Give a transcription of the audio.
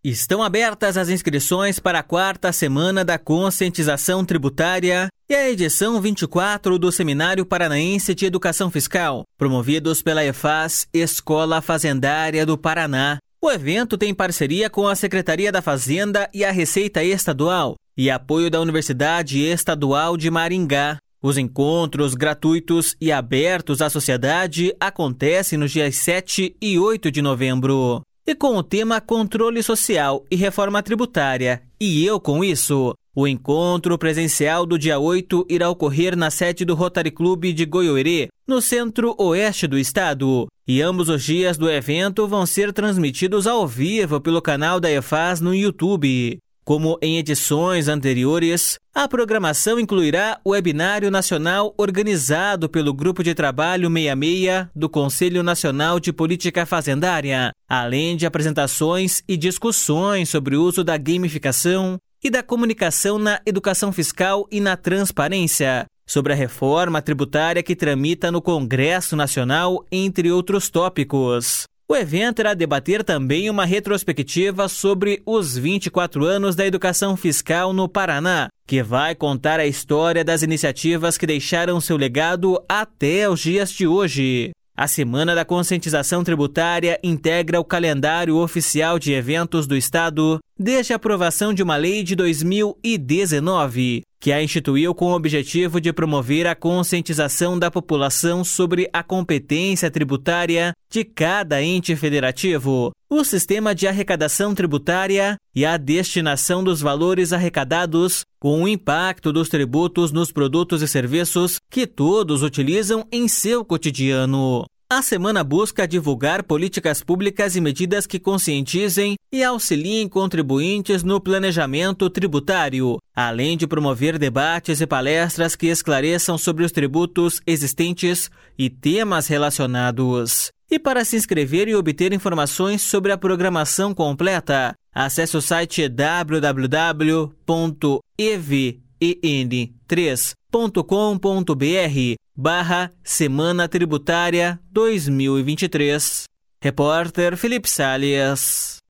Estão abertas as inscrições para a 4ª Semana da Conscientização Tributária e a edição 24 do Seminário Paranaense de Educação Fiscal, promovidos pela EFAS, Escola Fazendária do Paraná. O evento tem parceria com a Secretaria da Fazenda e a Receita Estadual e apoio da Universidade Estadual de Maringá. Os encontros gratuitos e abertos à sociedade acontecem nos dias 7 e 8 de novembro. E com o tema Controle Social e Reforma Tributária, e eu com isso, o encontro presencial do dia 8 irá ocorrer na sede do Rotary Club de Goiôerê, no centro-oeste do estado. E ambos os dias do evento vão ser transmitidos ao vivo pelo canal da EFAS no YouTube. Como em edições anteriores, a programação incluirá o webinário nacional organizado pelo Grupo de Trabalho 66 do Conselho Nacional de Política Fazendária, além de apresentações e discussões sobre o uso da gamificação e da comunicação na educação fiscal e na transparência, sobre a reforma tributária que tramita no Congresso Nacional, entre outros tópicos. O evento irá debater também uma retrospectiva sobre os 24 anos da educação fiscal no Paraná, que vai contar a história das iniciativas que deixaram seu legado até os dias de hoje. A Semana da Conscientização Tributária integra o calendário oficial de eventos do Estado desde a aprovação de uma lei de 2019, que a instituiu com o objetivo de promover a conscientização da população sobre a competência tributária de cada ente federativo, o sistema de arrecadação tributária e a destinação dos valores arrecadados, com o impacto dos tributos nos produtos e serviços que todos utilizam em seu cotidiano. A semana busca divulgar políticas públicas e medidas que conscientizem e auxiliem contribuintes no planejamento tributário, além de promover debates e palestras que esclareçam sobre os tributos existentes e temas relacionados. E para se inscrever e obter informações sobre a programação completa, acesse o site www.even3.com.br/Semana Tributária 2023. Repórter Felipe Salles.